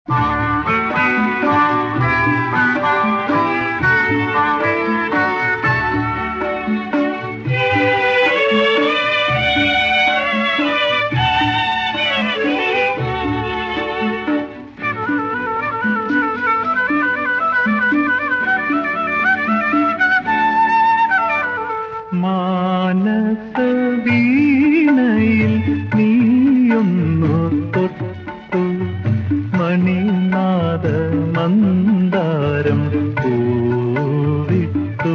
മാനസവീണയിൽ നീയൊന്നു തൊട്ടു മണിനാദ മന്ദാരം പൂവിട്ടു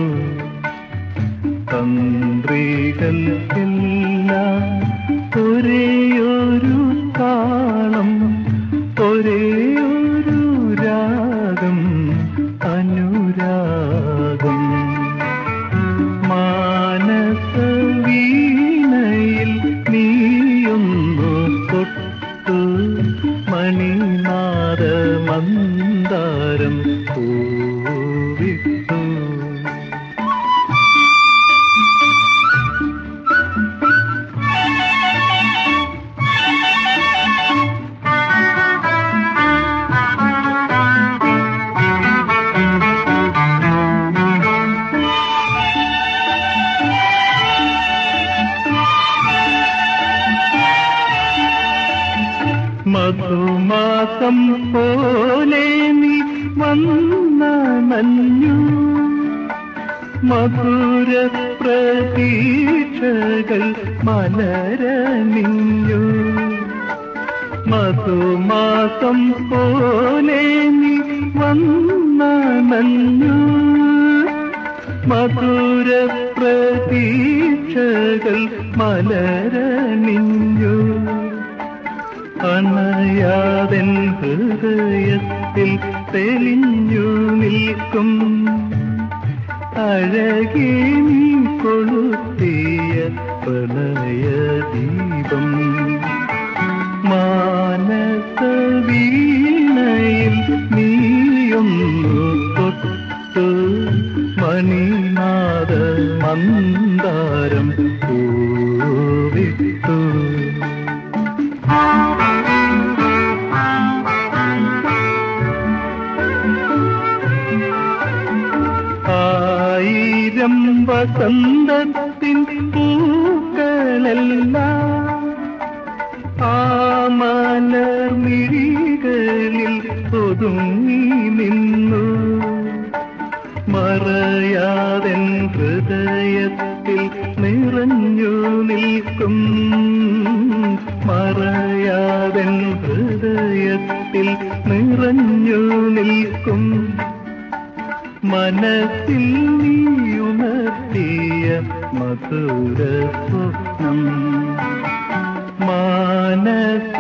തന്ത്രികൾക്കെല്ലാം ഒരേയൊരു താളം ഒരേയൊരു രാഗം അനുരാഗം മാനസവീണയിൽ നീയൊന്നു തൊട്ടു മണിനാദ മന്ദാരം പൂവിട്ടു മധുമാസം പോലെ നീ വന്നണഞ്ഞു മധുര പ്രതീക്ഷകൾ മലരണിഞ്ഞു മധുമാസം പോലെ നീ വന്നണഞ്ഞു മധുര പ്രതീക്ഷകൾ മലരണിഞ്ഞു അണയാതെൻ ഹൃദയത്തിൽ തെളിഞ്ഞു നിൽക്കും അഴകേ നീ കൊളുത്തിയ പ്രണയദീപം മാനസവീണയിൽ നീയൊന്നു തൊട്ടു മണിനാദ മന്ദാരം പൂവിട്ടു ആയിരം വസന്തത്തിൻ പൂക്കളെല്ലാം ആ മലർമിഴികളിൽ ഒതുങ്ങി നിന്നു മറയാതെൻ ഹൃദയത്തിൽ നിറഞ്ഞു നിൽക്കും മറയാതെൻ ഹൃദയത്തിൽ നിറഞ്ഞു നിൽക്കും മനസ്സിൽ നീയുണർത്തിയ മധുര സ്വപ്നം മാനസ